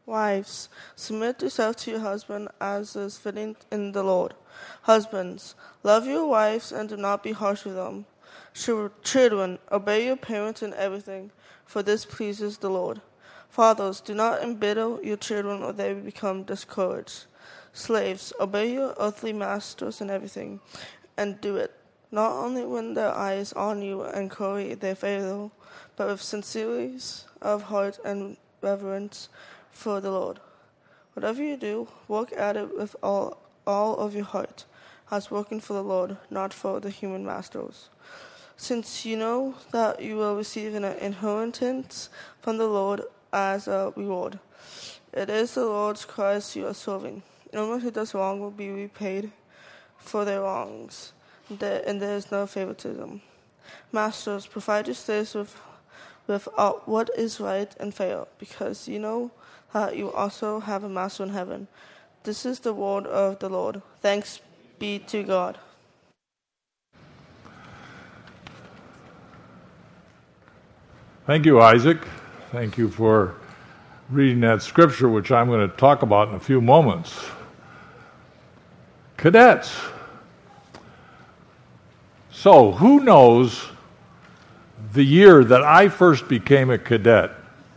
Wives, submit yourself to your husband as is fitting in the Lord. Husbands, love your wives and do not be harsh with them. Children, obey your parents in everything, for this pleases the Lord. Fathers, do not embitter your children or they will become discouraged. Slaves, obey your earthly masters in everything, and do it, not only when their eye is on you and curry their favor, but with sincerity of heart and reverence for the Lord. Whatever you do, work at it with all of your heart, as working for the Lord, not for the human masters. Since you know that you will receive an inheritance from the Lord as a reward. It is the Lord's Christ you are serving. Anyone who does wrong will be repaid for their wrongs, and there is no favoritism. Masters, provide your slaves with what is right and fair, because you know that you also have a master in heaven. This is the word of the Lord. Thanks be to God. Thank you, Isaac. Thank you for reading that scripture, which I'm going to talk about in a few moments. Cadets. So, who knows the year that I first became a cadet?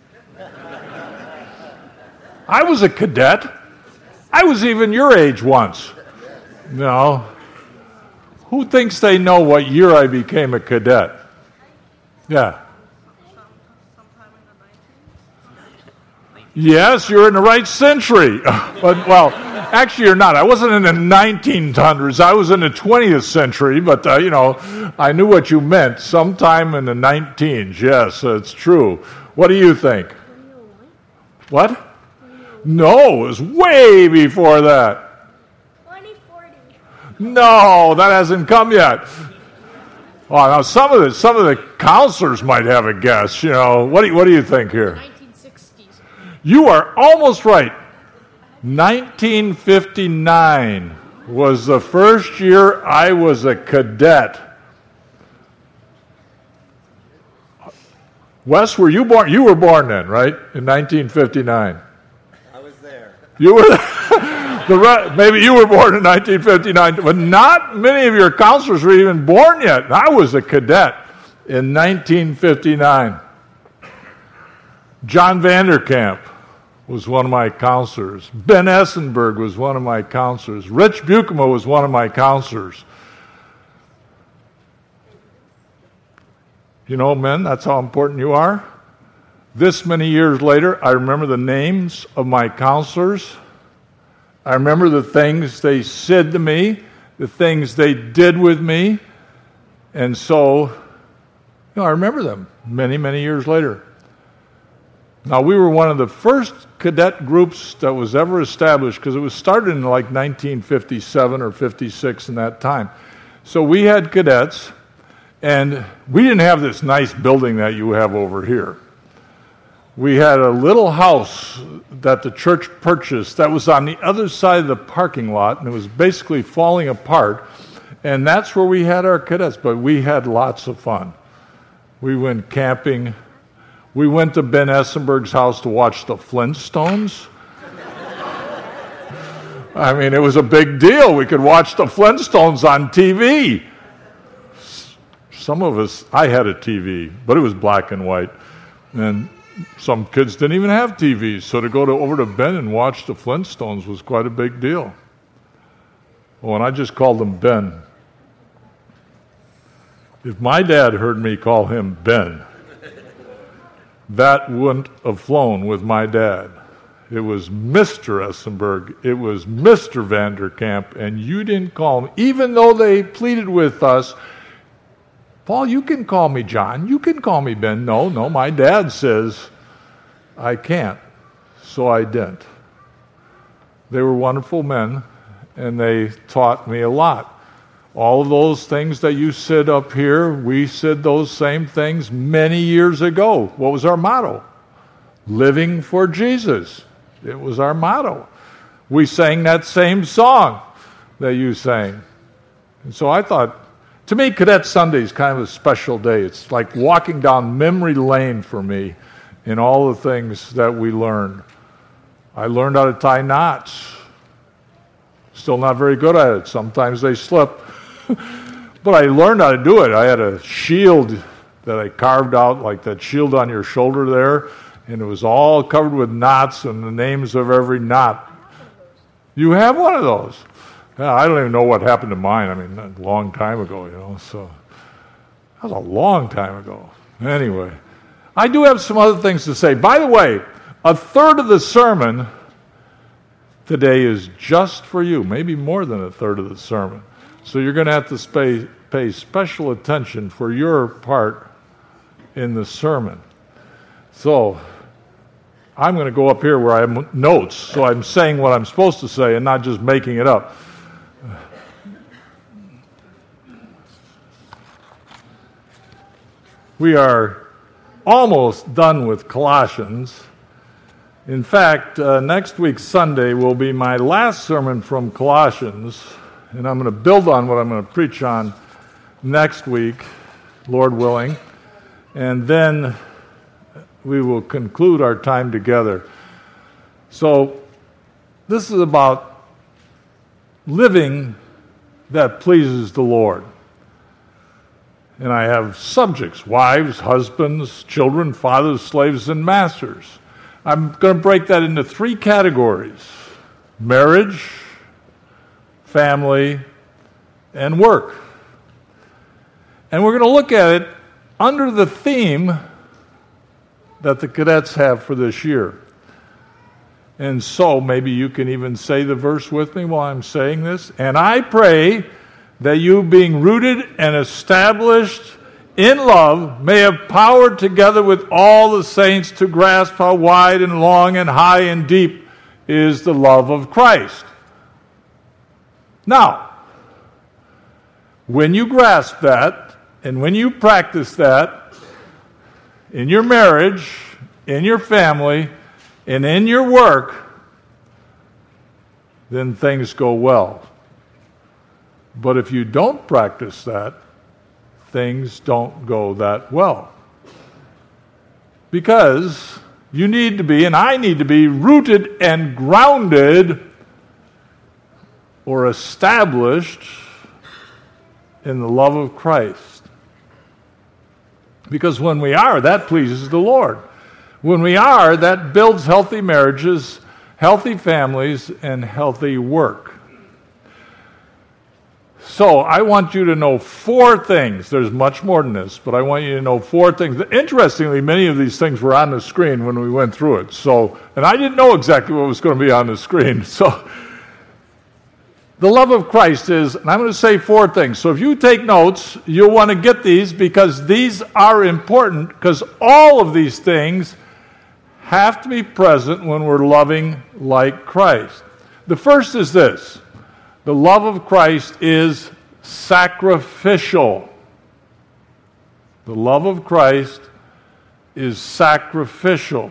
I was a cadet. I was even your age once. No. Who thinks they know what year I became a cadet? Yeah. Yes, you're in the right century. But, well, actually you're not. I wasn't in the 1900s. I was in the 20th century, but, I knew what you meant. Sometime in the 19s. Yes, it's true. What do you think? What? No, it was way before that. 2040. No, that hasn't come yet. Oh, now some of the counselors might have a guess. What do you think here? 1960s. You are almost right. 1959 was the first year I was a cadet. Wes, were you born? You were born then, right? In 1959. I was there. You were maybe you were born in 1959, but not many of your counselors were even born yet. I was a cadet in 1959. John Vanderkamp was one of my counselors. Ben Essenberg was one of my counselors. Rich Bukema was one of my counselors. Men, that's how important you are. This many years later, I remember the names of my counselors. I remember the things they said to me, the things they did with me. And so, I remember them many, many years later. Now, we were one of the first cadet groups that was ever established because it was started in like 1957 or 56 in that time. So we had cadets, and we didn't have this nice building that you have over here. We had a little house that the church purchased that was on the other side of the parking lot, and it was basically falling apart, and that's where we had our cadets, but we had lots of fun. We went camping. We went to Ben Essenberg's house to watch the Flintstones. I mean, it was a big deal. We could watch the Flintstones on TV. Some of us, I had a TV, but it was black and white. And some kids didn't even have TVs, so to go over to Ben and watch the Flintstones was quite a big deal. Oh, and I just called him Ben. If my dad heard me call him Ben, that wouldn't have flown with my dad. It was Mr. Essenberg. It was Mr. Vanderkamp, and you didn't call him, even though they pleaded with us, Paul, you can call me John. You can call me Ben. No, my dad says I can't, so I didn't. They were wonderful men, and they taught me a lot. All of those things that you said up here, we said those same things many years ago. What was our motto? Living for Jesus. It was our motto. We sang that same song that you sang. And so I thought, to me, Cadet Sunday is kind of a special day. It's like walking down memory lane for me in all the things that we learned. I learned how to tie knots. Still not very good at it. Sometimes they slip. But I learned how to do it. I had a shield that I carved out, like that shield on your shoulder there, and it was all covered with knots and the names of every knot. You have one of those? Yeah, I don't even know what happened to mine. I mean, a long time ago, so that was a long time ago. Anyway, I do have some other things to say. By the way, a third of the sermon today is just for you, maybe more than a third of the sermon. So you're going to have to pay special attention for your part in the sermon. So I'm going to go up here where I have notes, so I'm saying what I'm supposed to say and not just making it up. We are almost done with Colossians. In fact, next week, Sunday, will be my last sermon from Colossians, and I'm going to build on what I'm going to preach on next week, Lord willing, and then we will conclude our time together. So, this is about living that pleases the Lord. And I have subjects: wives, husbands, children, fathers, slaves, and masters. I'm going to break that into three categories: marriage, family, and work. And we're going to look at it under the theme that the cadets have for this year. And so maybe you can even say the verse with me while I'm saying this. And I pray that you, being rooted and established in love, may have power together with all the saints to grasp how wide and long and high and deep is the love of Christ. Now, when you grasp that, and when you practice that in your marriage, in your family, and in your work, then things go well. But if you don't practice that, things don't go that well. Because you need to be, and I need to be, rooted and grounded or established in the love of Christ. Because when we are, that pleases the Lord. When we are, that builds healthy marriages, healthy families, and healthy work. So I want you to know four things. There's much more than this, but I want you to know four things. Interestingly, many of these things were on the screen when we went through it. And I didn't know exactly what was going to be on the screen. So the love of Christ is, and I'm going to say four things. So if you take notes, you'll want to get these because these are important, because all of these things have to be present when we're loving like Christ. The first is this: the love of Christ is sacrificial. The love of Christ is sacrificial.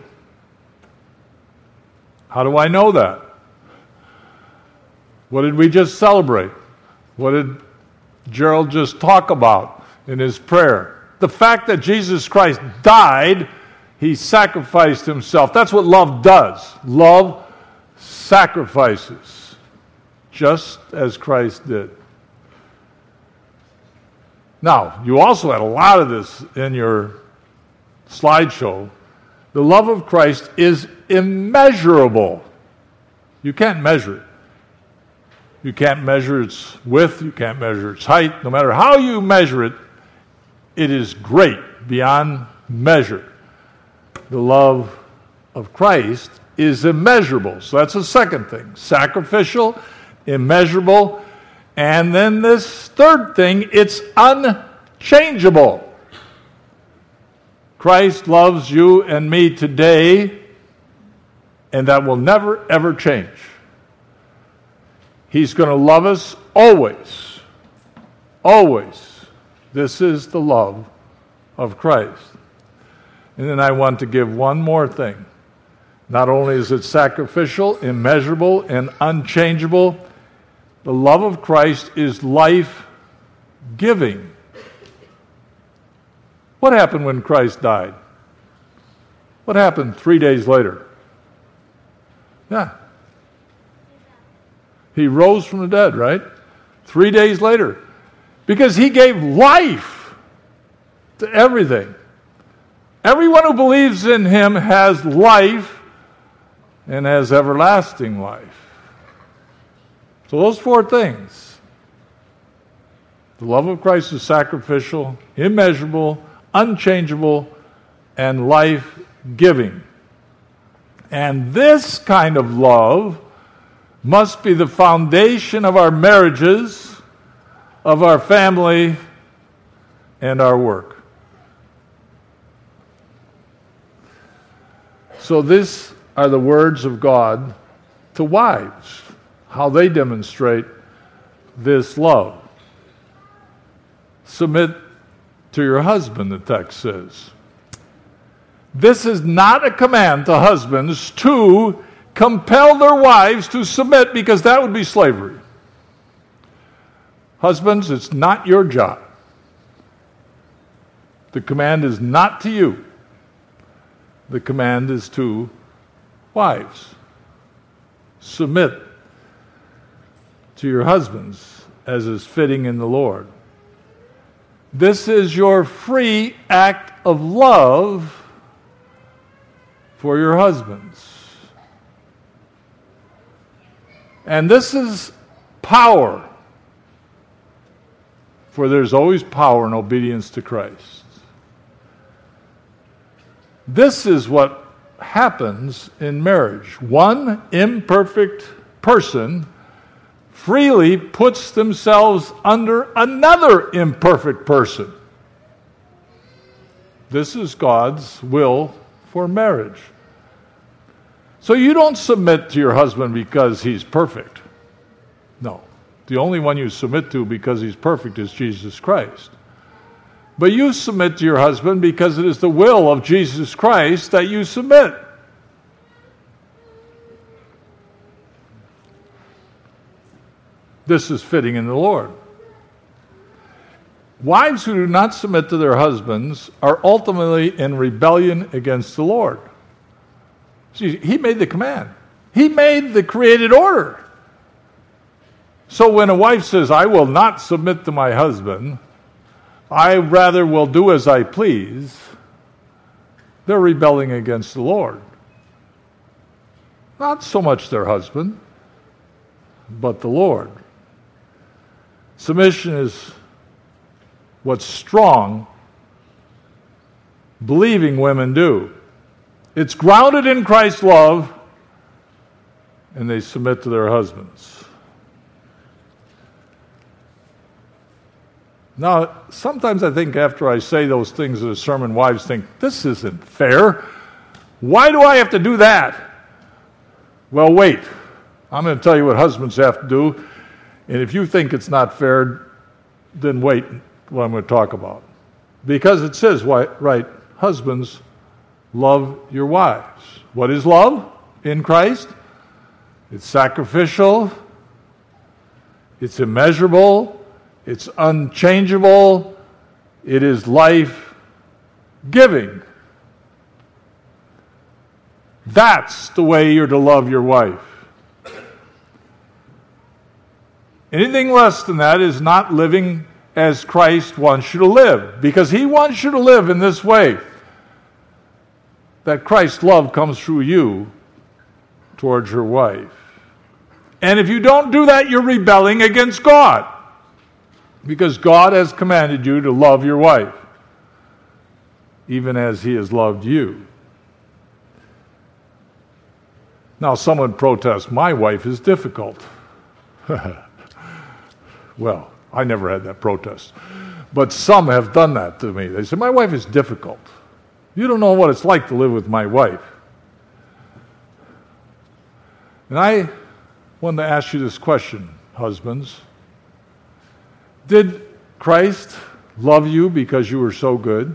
How do I know that? What did we just celebrate? What did Gerald just talk about in his prayer? The fact that Jesus Christ died, he sacrificed himself. That's what love does. Love sacrifices, just as Christ did. Now, you also had a lot of this in your slideshow. The love of Christ is immeasurable. You can't measure it. You can't measure its width. You can't measure its height. No matter how you measure it, it is great beyond measure. The love of Christ is immeasurable. So that's the second thing. Sacrificial, immeasurable. And then this third thing, it's unchangeable. Christ loves you and me today, and that will never, ever change. He's going to love us always. Always. This is the love of Christ. And then I want to give one more thing. Not only is it sacrificial, immeasurable, and unchangeable, the love of Christ is life-giving. What happened when Christ died? What happened 3 days later? Yeah. He rose from the dead, right? 3 days later. Because he gave life to everything. Everyone who believes in him has life and has everlasting life. So those four things. The love of Christ is sacrificial, immeasurable, unchangeable, and life-giving. And this kind of love must be the foundation of our marriages, of our family, and our work. So these are the words of God to wives, how they demonstrate this love. Submit to your husband, the text says. This is not a command to husbands to compel their wives to submit, because that would be slavery. Husbands, it's not your job. The command is not to you. The command is to wives. Submit to your husbands as is fitting in the Lord. This is your free act of love for your husbands. And this is power. For there's always power in obedience to Christ. This is what happens in marriage. One imperfect person freely puts themselves under another imperfect person. This is God's will for marriage. So you don't submit to your husband because he's perfect. No. The only one you submit to because he's perfect is Jesus Christ. But you submit to your husband because it is the will of Jesus Christ that you submit. This is fitting in the Lord. Wives who do not submit to their husbands are ultimately in rebellion against the Lord. See, he made the command. He made the created order. So when a wife says, I will not submit to my husband, I rather will do as I please, they're rebelling against the Lord. Not so much their husband, but the Lord. Submission is what strong, believing women do. It's grounded in Christ's love, and they submit to their husbands. Now, sometimes I think after I say those things in a sermon, wives think, this isn't fair. Why do I have to do that? Well, wait. I'm going to tell you what husbands have to do. And if you think it's not fair, then wait what I'm going to talk about. Because it says, right, husbands, love your wives. What is love in Christ? It's sacrificial. It's immeasurable. It's unchangeable. It is life-giving. That's the way you're to love your wife. Anything less than that is not living as Christ wants you to live, because he wants you to live in this way, that Christ's love comes through you towards your wife. And if you don't do that, you're rebelling against God, because God has commanded you to love your wife, even as he has loved you. Now, someone protests, my wife is difficult. Well, I never had that protest. But some have done that to me. They say, my wife is difficult. You don't know what it's like to live with my wife. And I wanted to ask you this question, husbands. Did Christ love you because you were so good?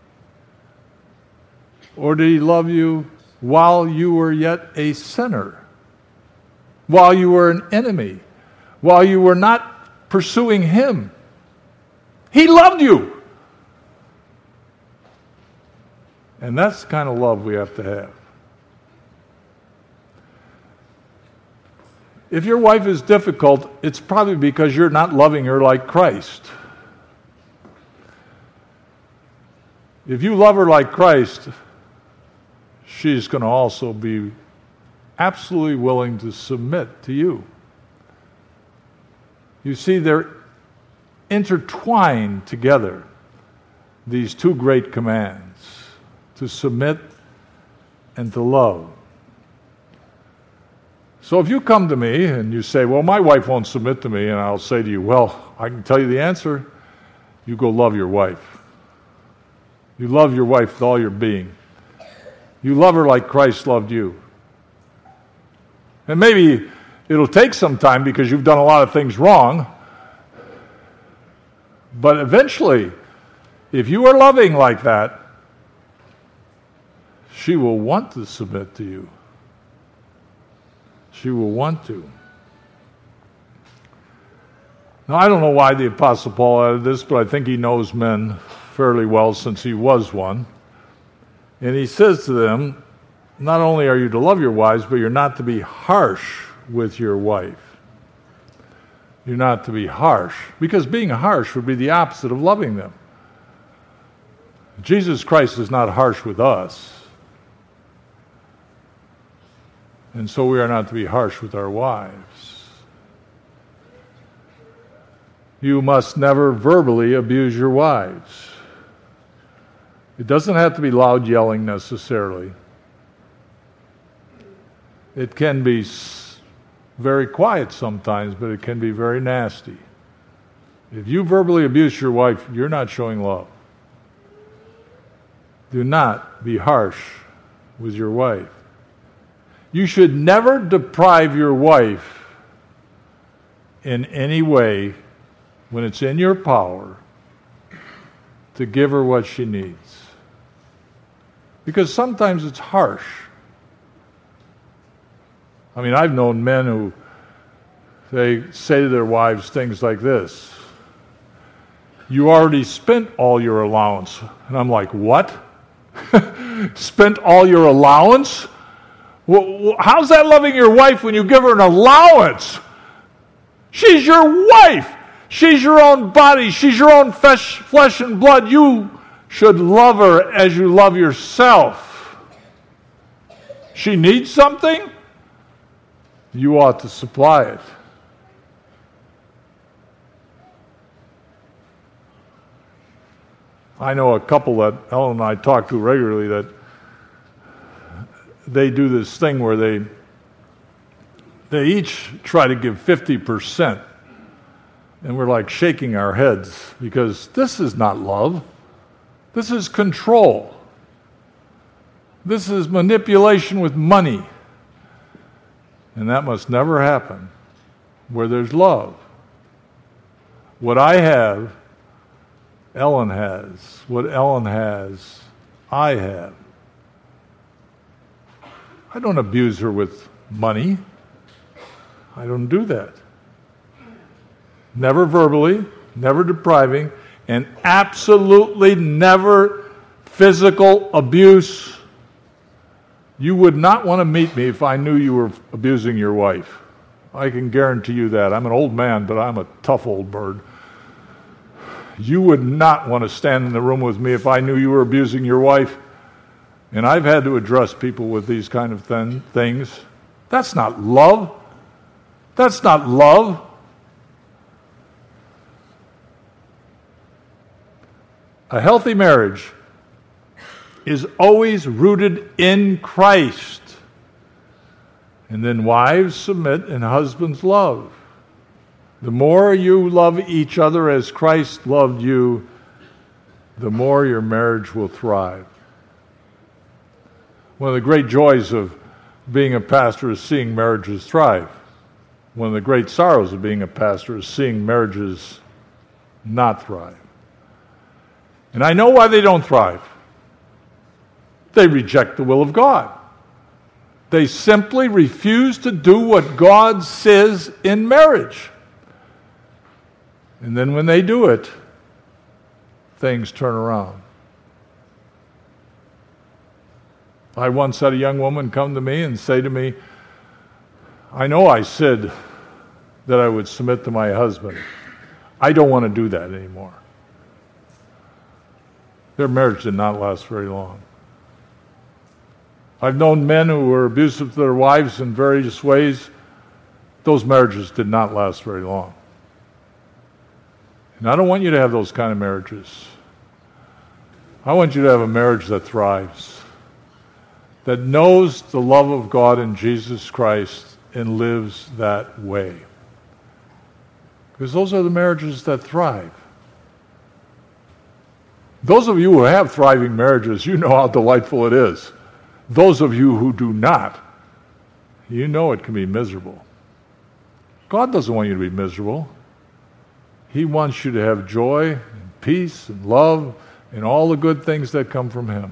Or did he love you while you were yet a sinner? While you were an enemy? While you were not pursuing him? He loved you. And that's the kind of love we have to have. If your wife is difficult, it's probably because you're not loving her like Christ. If you love her like Christ, she's going to also be absolutely willing to submit to you. You see, they're intertwined together, these two great commands, to submit and to love. So if you come to me and you say, well, my wife won't submit to me, and I'll say to you, well, I can tell you the answer. You go love your wife. You love your wife with all your being. You love her like Christ loved you. And maybe it'll take some time because you've done a lot of things wrong. But eventually, if you are loving like that, she will want to submit to you. She will want to. Now, I don't know why the Apostle Paul added this, but I think he knows men fairly well since he was one. And he says to them, not only are you to love your wives, but you're not to be harsh with your wife. You're not to be harsh, because being harsh would be the opposite of loving them. Jesus Christ is not harsh with us. And so we are not to be harsh with our wives. You must never verbally abuse your wives. It doesn't have to be loud yelling necessarily. It can be very quiet sometimes, but it can be very nasty. If you verbally abuse your wife, you're not showing love. Do not be harsh with your wife. You should never deprive your wife in any way when it's in your power to give her what she needs. Because sometimes it's harsh. I mean, I've known men who they say to their wives things like this: you already spent all your allowance. And I'm like, what? Spent all your allowance? Well, how's that loving your wife when you give her an allowance? She's your wife. She's your own body. She's your own flesh and blood. You should love her as you love yourself. She needs something? You ought to supply it. I know a couple that Ellen and I talk to regularly that they do this thing where they each try to give 50%. And we're like shaking our heads because this is not love. This is control. This is manipulation with money. And that must never happen where there's love. What I have, Ellen has. What Ellen has, I have. I don't abuse her with money. I don't do that. Never verbally, never depriving, and absolutely never physical abuse. You would not want to meet me if I knew you were abusing your wife. I can guarantee you that. I'm an old man, but I'm a tough old bird. You would not want to stand in the room with me if I knew you were abusing your wife. And I've had to address people with these kind of things. That's not love. That's not love. A healthy marriage is always rooted in Christ. And then wives submit and husbands love. The more you love each other as Christ loved you, the more your marriage will thrive. One of the great joys of being a pastor is seeing marriages thrive. One of the great sorrows of being a pastor is seeing marriages not thrive. And I know why they don't thrive. They reject the will of God. They simply refuse to do what God says in marriage. And then when they do it, things turn around. I once had a young woman come to me and say to me, I know I said that I would submit to my husband. I don't want to do that anymore. Their marriage did not last very long. I've known men who were abusive to their wives in various ways. Those marriages did not last very long. And I don't want you to have those kind of marriages. I want you to have a marriage that thrives, that knows the love of God in Jesus Christ and lives that way. Because those are the marriages that thrive. Those of you who have thriving marriages, you know how delightful it is. Those of you who do not, you know it can be miserable. God doesn't want you to be miserable. He wants you to have joy and peace and love and all the good things that come from Him.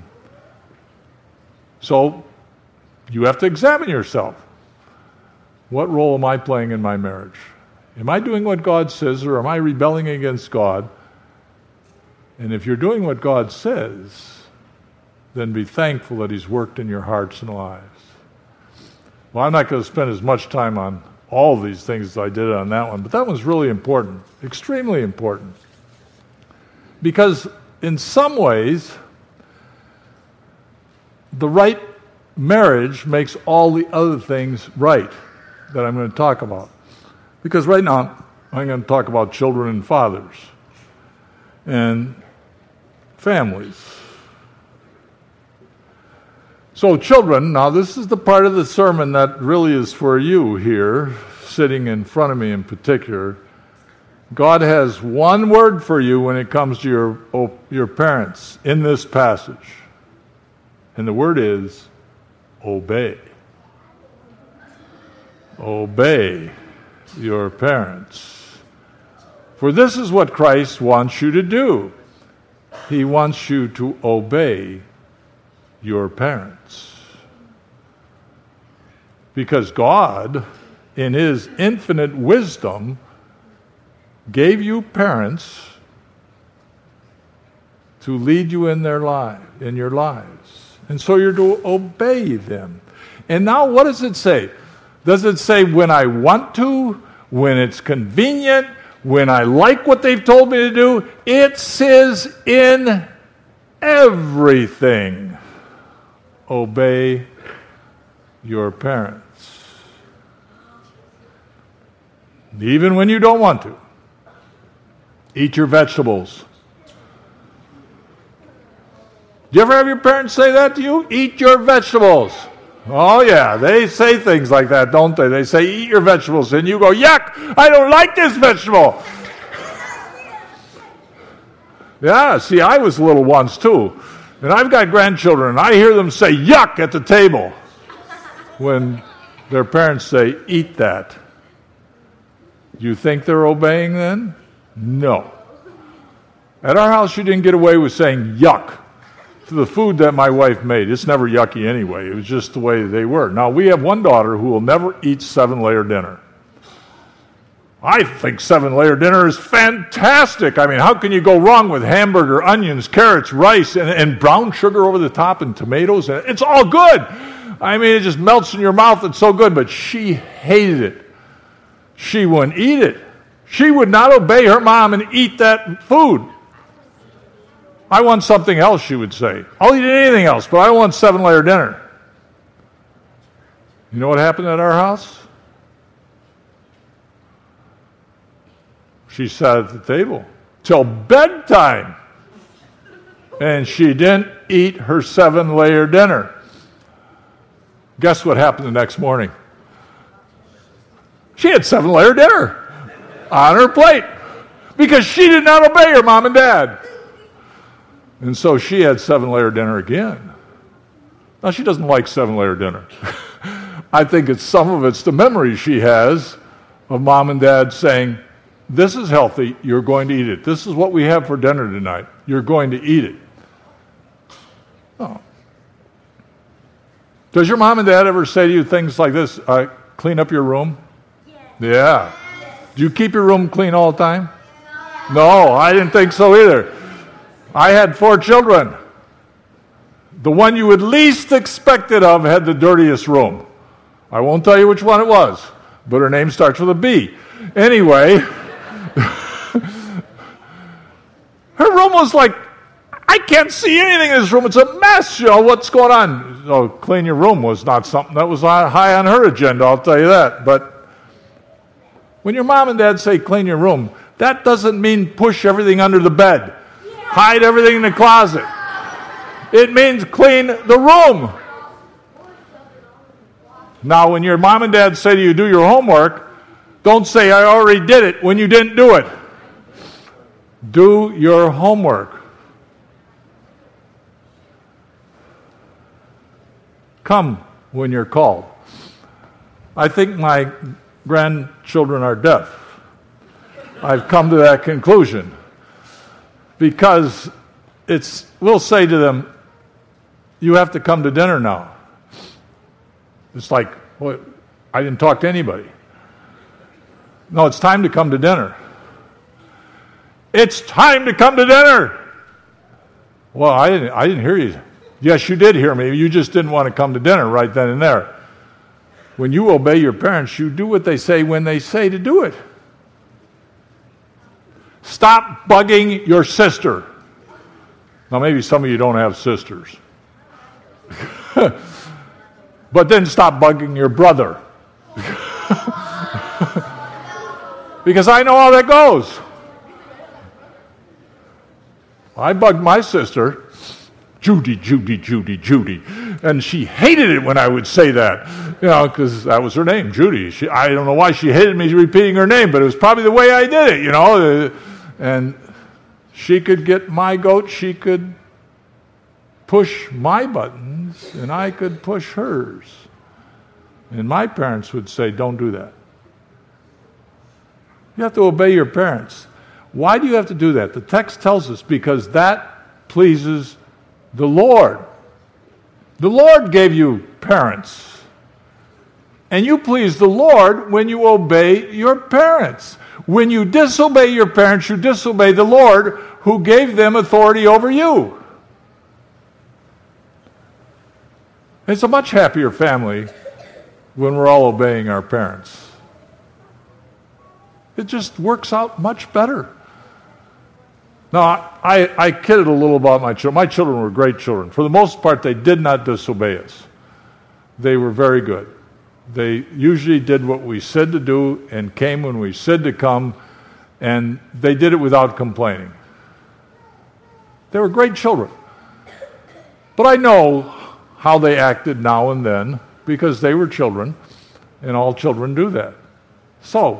So, you have to examine yourself. What role am I playing in my marriage? Am I doing what God says, or am I rebelling against God? And if you're doing what God says, then be thankful that He's worked in your hearts and lives. Well, I'm not going to spend as much time on all of these things as I did on that one, but that one's really important, extremely important. Because in some ways, the right marriage makes all the other things right that I'm going to talk about. Because right now, I'm going to talk about children and fathers and families. So children, now this is the part of the sermon that really is for you here, sitting in front of me in particular. God has one word for you when it comes to your parents in this passage. And the word is obey. Obey your parents. For this is what Christ wants you to do. He wants you to obey your parents. Because God, in His infinite wisdom, gave you parents to lead you in your lives. And so you're to obey them. And now what does it say? Does it say when I want to, when it's convenient, when I like what they've told me to do? It says in everything, obey your parents. Even when you don't want to. Eat your vegetables. Do you ever have your parents say that to you? Eat your vegetables. Oh yeah, they say things like that, don't they? They say, eat your vegetables, and you go, yuck, I don't like this vegetable. Yeah, see, I was little once too. And I've got grandchildren, and I hear them say, yuck, at the table when their parents say, eat that. Do you think they're obeying then? No. At our house, you didn't get away with saying yuck to the food that my wife made. It's never yucky anyway. It was just the way they were. Now, we have one daughter who will never eat 7-layer dinner. I think 7-layer dinner is fantastic. I mean, how can you go wrong with hamburger, onions, carrots, rice, and brown sugar over the top and tomatoes? And it's all good. I mean, it just melts in your mouth. It's so good. But she hated it. She wouldn't eat it. She would not obey her mom and eat that food. I want something else, she would say. I'll eat anything else, but I want 7-layer dinner. You know what happened at our house? She sat at the table till bedtime, and she didn't eat her 7-layer dinner. Guess what happened the next morning? She had 7-layer dinner on her plate because she did not obey her mom and dad. And so she had 7-layer dinner again. Now, she doesn't like 7-layer dinner. I think some of it's the memory she has of mom and dad saying, this is healthy, you're going to eat it. This is what we have for dinner tonight. You're going to eat it. Oh. Does your mom and dad ever say to you things like this, clean up your room? Yeah. Do you keep your room clean all the time? No, I didn't think so either. I had 4 children. The one you would least expect it of had the dirtiest room. I won't tell you which one it was, but her name starts with a B. Anyway, her room was like, I can't see anything in this room. It's a mess. What's going on? So clean your room was not something that was high on her agenda, I'll tell you that. But when your mom and dad say clean your room, that doesn't mean push everything under the bed, hide everything in the closet. It means clean the room. Now, when your mom and dad say to you, do your homework, don't say, I already did it, when you didn't do it. Do your homework. Come when you're called. I think my grandchildren are deaf. I've come to that conclusion. Because we'll say to them, you have to come to dinner now. It's like, well, I didn't talk to anybody. No, it's time to come to dinner. It's time to come to dinner. Well, I didn't hear you. Yes, you did hear me. You just didn't want to come to dinner right then and there. When you obey your parents, you do what they say when they say to do it. Stop bugging your sister. Now, maybe some of you don't have sisters. But then stop bugging your brother. Because I know how that goes. I bugged my sister, Judy, and she hated it when I would say that, because that was her name, Judy. I don't know why she hated me repeating her name, but it was probably the way I did it, and she could get my goat, she could push my buttons, and I could push hers. And my parents would say, don't do that. You have to obey your parents. Why do you have to do that? The text tells us, because that pleases the Lord. The Lord gave you parents. And you please the Lord when you obey your parents. When you disobey your parents, you disobey the Lord who gave them authority over you. It's a much happier family when we're all obeying our parents. It just works out much better. Now, I kidded a little about my children. My children were great children. For the most part, they did not disobey us. They were very good. They usually did what we said to do and came when we said to come, and they did it without complaining. They were great children. But I know how they acted now and then, because they were children, and all children do that. So,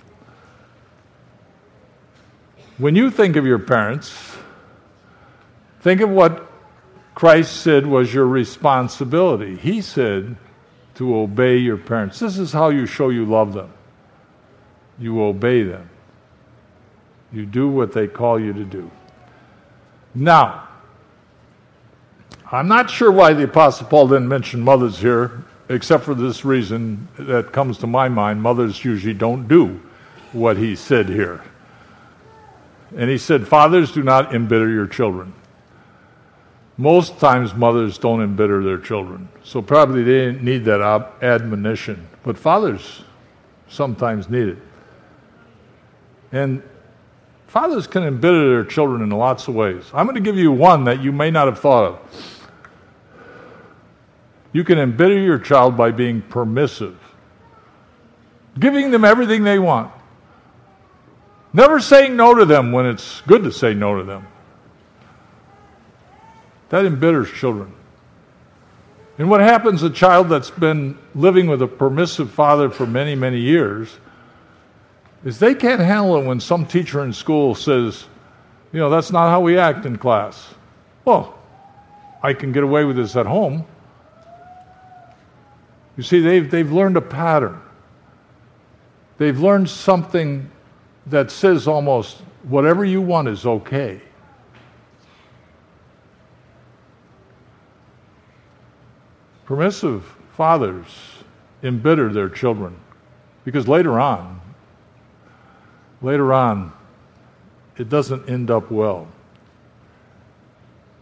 when you think of your parents, think of what Christ said was your responsibility. He said to obey your parents. This is how you show you love them. You obey them. You do what they call you to do. Now, I'm not sure why the Apostle Paul didn't mention mothers here, except for this reason that comes to my mind. Mothers usually don't do what he said here. And he said, fathers, do not embitter your children. Most times mothers don't embitter their children. So probably they didn't need that admonition. But fathers sometimes need it. And fathers can embitter their children in lots of ways. I'm going to give you one that you may not have thought of. You can embitter your child by being permissive. Giving them everything they want. Never saying no to them when it's good to say no to them. That embitters children. And what happens, a child that's been living with a permissive father for many, many years, is they can't handle it when some teacher in school says, that's not how we act in class. Well, I can get away with this at home. You see, they've learned a pattern. They've learned something that says almost whatever you want is okay. Permissive fathers embitter their children because later on, it doesn't end up well.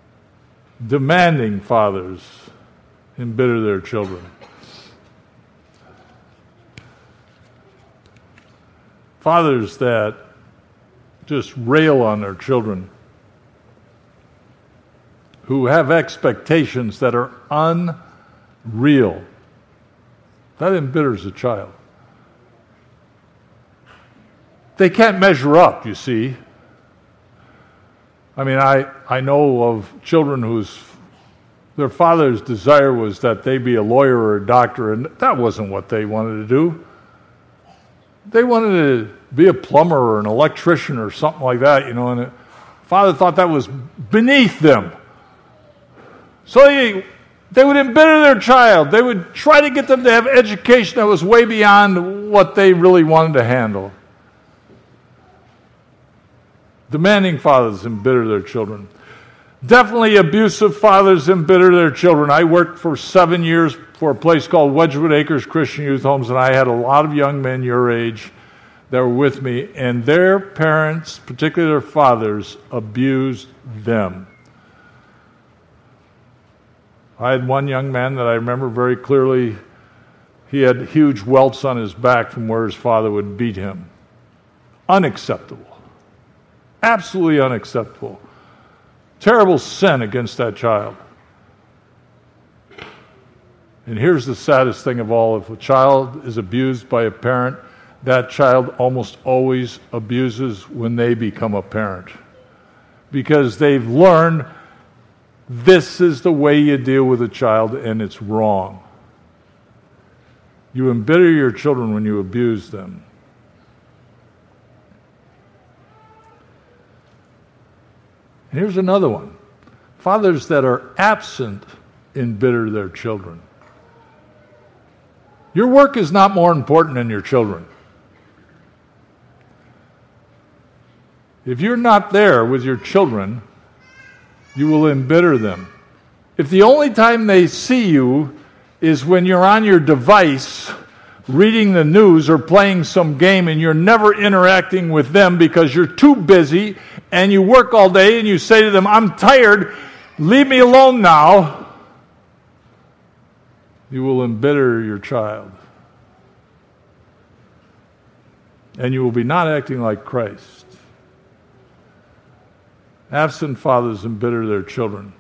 Demanding fathers embitter their children. Fathers that just rail on their children, who have expectations that are unreal. That embitters a child. They can't measure up, you see. I mean, I know of children whose their father's desire was that they be a lawyer or a doctor, and that wasn't what they wanted to do. They wanted to be a plumber or an electrician or something like that, and the father thought that was beneath them. So they would embitter their child. They would try to get them to have education that was way beyond what they really wanted to handle. Demanding fathers embitter their children. Definitely abusive fathers embitter their children. I worked for 7 years for a place called Wedgwood Acres Christian Youth Homes, and I had a lot of young men your age that were with me, and their parents, particularly their fathers, abused them. I had one young man that I remember very clearly. He had huge welts on his back from where his father would beat him. Unacceptable. Absolutely unacceptable. Terrible sin against that child. And here's the saddest thing of all. If a child is abused by a parent, that child almost always abuses when they become a parent. Because they've learned this is the way you deal with a child, and it's wrong. You embitter your children when you abuse them. And here's another one. Fathers that are absent embitter their children. Your work is not more important than your children. If you're not there with your children, you will embitter them. If the only time they see you is when you're on your device reading the news or playing some game and you're never interacting with them because you're too busy and you work all day and you say to them, I'm tired, leave me alone now, you will embitter your child. And you will be not acting like Christ. Absent fathers embitter their children.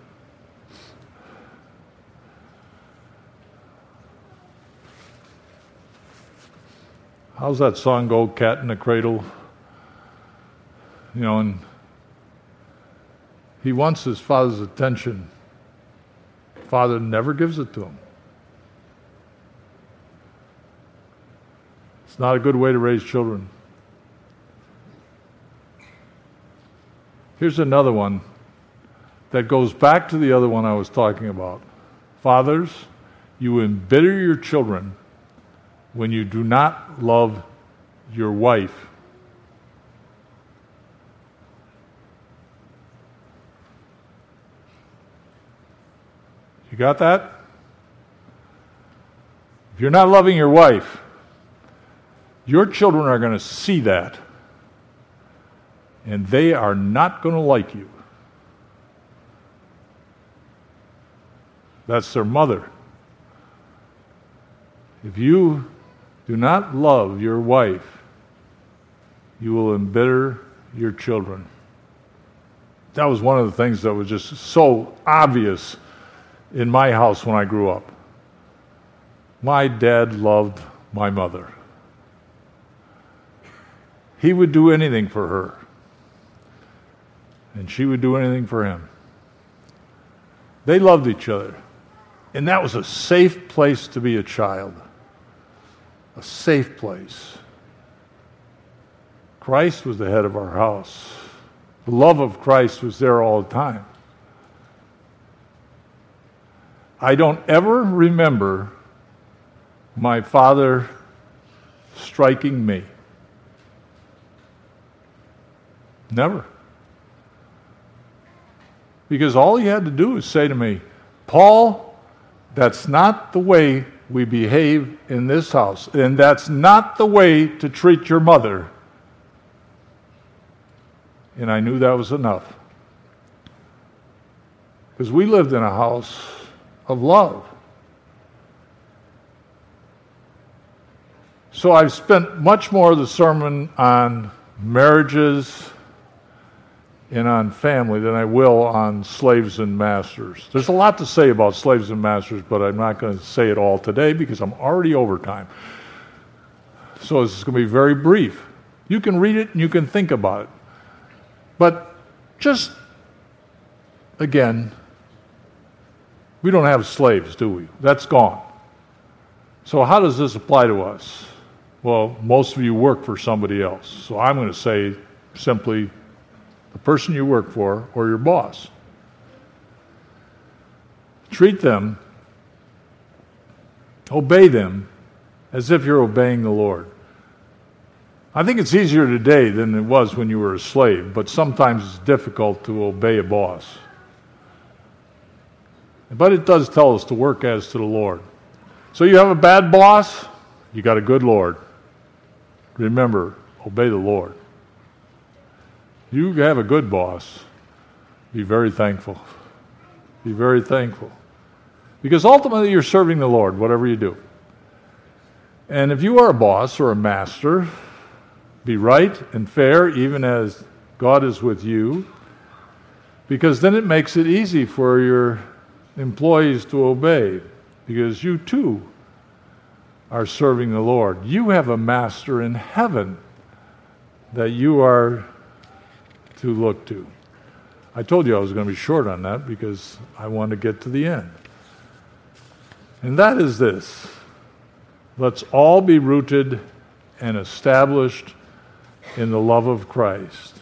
How's that song go, Cat in the Cradle? And he wants his father's attention. Father never gives it to him. It's not a good way to raise children. Here's another one that goes back to the other one I was talking about. Fathers, you embitter your children when you do not love your wife. You got that? If you're not loving your wife, your children are going to see that, and they are not going to like you. That's their mother. If you do not love your wife, you will embitter your children. That was one of the things that was just so obvious in my house when I grew up. My dad loved my mother. He would do anything for her, and she would do anything for him. They loved each other, and that was a safe place to be a child. A safe place. Christ was the head of our house. The love of Christ was there all the time. I don't ever remember my father striking me. Never. Because all he had to do was say to me, Paul, that's not the way we behave in this house, and that's not the way to treat your mother. And I knew that was enough. Because we lived in a house of love. So I've spent much more of the sermon on marriages and on family than I will on slaves and masters. There's a lot to say about slaves and masters, but I'm not going to say it all today because I'm already over time. So this is going to be very brief. You can read it and you can think about it. But just, again, we don't have slaves, do we? That's gone. So how does this apply to us? Well, most of you work for somebody else. So I'm going to say simply the person you work for or your boss. Treat them, obey them as if you're obeying the Lord. I think it's easier today than it was when you were a slave, but sometimes it's difficult to obey a boss. But it does tell us to work as to the Lord. So you have a bad boss, you got a good Lord. Remember, obey the Lord. You have a good boss, be very thankful. Be very thankful. Because ultimately you're serving the Lord, whatever you do. And if you are a boss or a master, be right and fair, even as God is with you, because then it makes it easy for your employees to obey, because you too are serving the Lord. You have a master in heaven that you are to look to. I told you I was going to be short on that because I want to get to the end. And that is this. Let's all be rooted and established in the love of Christ.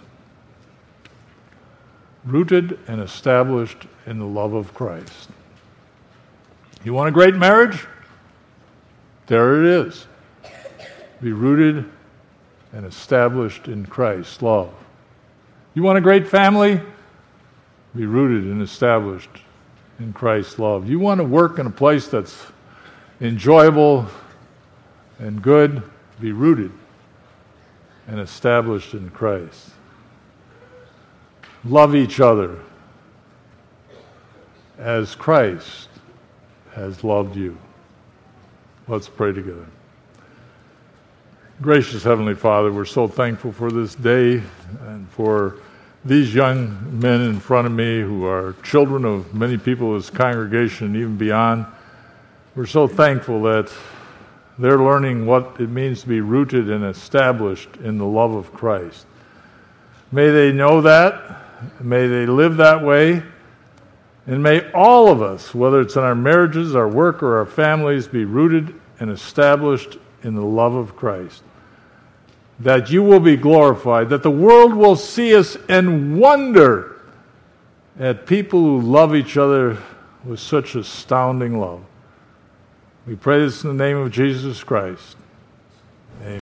Rooted and established in the love of Christ. You want a great marriage? There it is. Be rooted and established in Christ's love. You want a great family? Be rooted and established in Christ's love. You want to work in a place that's enjoyable and good? Be rooted and established in Christ. Love each other as Christ has loved you. Let's pray together. Gracious Heavenly Father, we're so thankful for this day and for these young men in front of me who are children of many people in this congregation and even beyond. We're so thankful that they're learning what it means to be rooted and established in the love of Christ. May they know that. May they live that way. And may all of us, whether it's in our marriages, our work, or our families, be rooted and established in the love of Christ. That you will be glorified, that the world will see us and wonder at people who love each other with such astounding love. We pray this in the name of Jesus Christ.